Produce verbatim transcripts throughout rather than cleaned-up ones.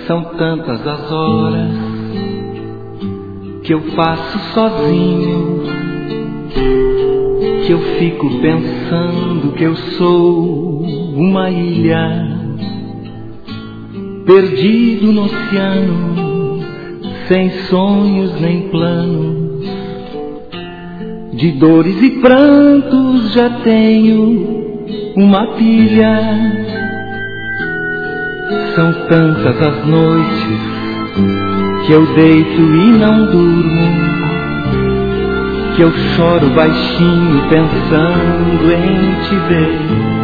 São tantas as horas que eu passo sozinho, que eu fico pensando que eu sou uma ilha, perdido no oceano, sem sonhos nem planos. De dores e prantos já tenho uma pilha. São tantas as noites que eu deito e não durmo, que eu choro baixinho pensando em te ver.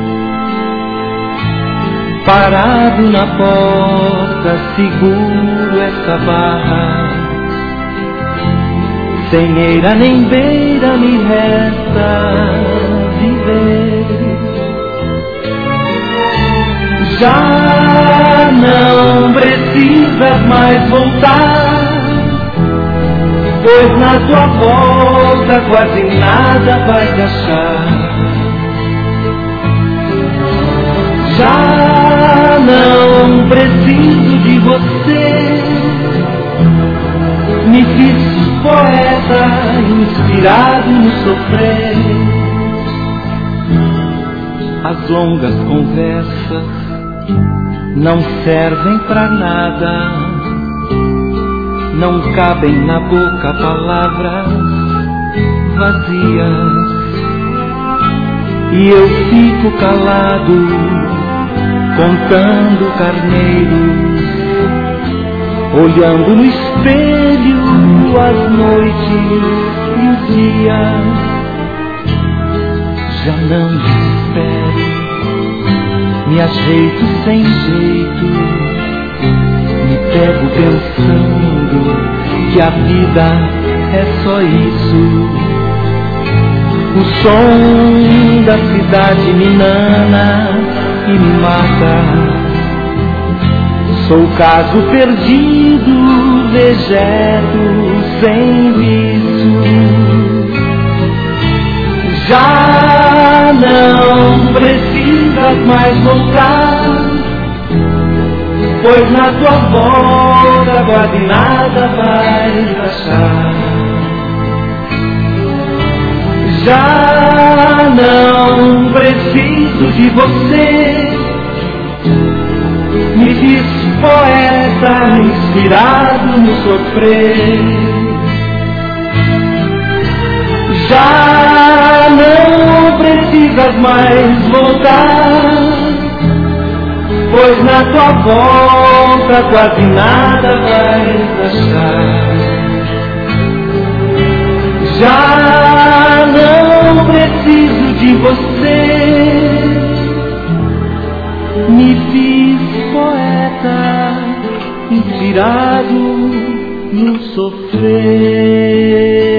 Parado na porta, seguro essa barra, sem eira nem beira me resta viver. Já não precisas mais voltar, pois na tua volta quase nada vais achar. Já não preciso de você, me fiz poeta inspirado no sofrer. As longas conversas não servem pra nada, não cabem na boca palavras vazias, e eu fico calado contando carneiros, olhando no espelho as noites e os dias. Já não espero, me ajeito sem jeito, me pego pensando que a vida é só isso. O som da cidade me nana e me mata. Sou caso perdido, dejeto sem viço. Já não precisas mais voltar, pois na tua volta quase nada vais achar. Já não preciso de você, me fiz poeta inspirado no sofrer. Já não precisas mais voltar, pois na tua volta quase nada vais achar. Já não preciso de você, me fiz poeta inspirado no sofrer.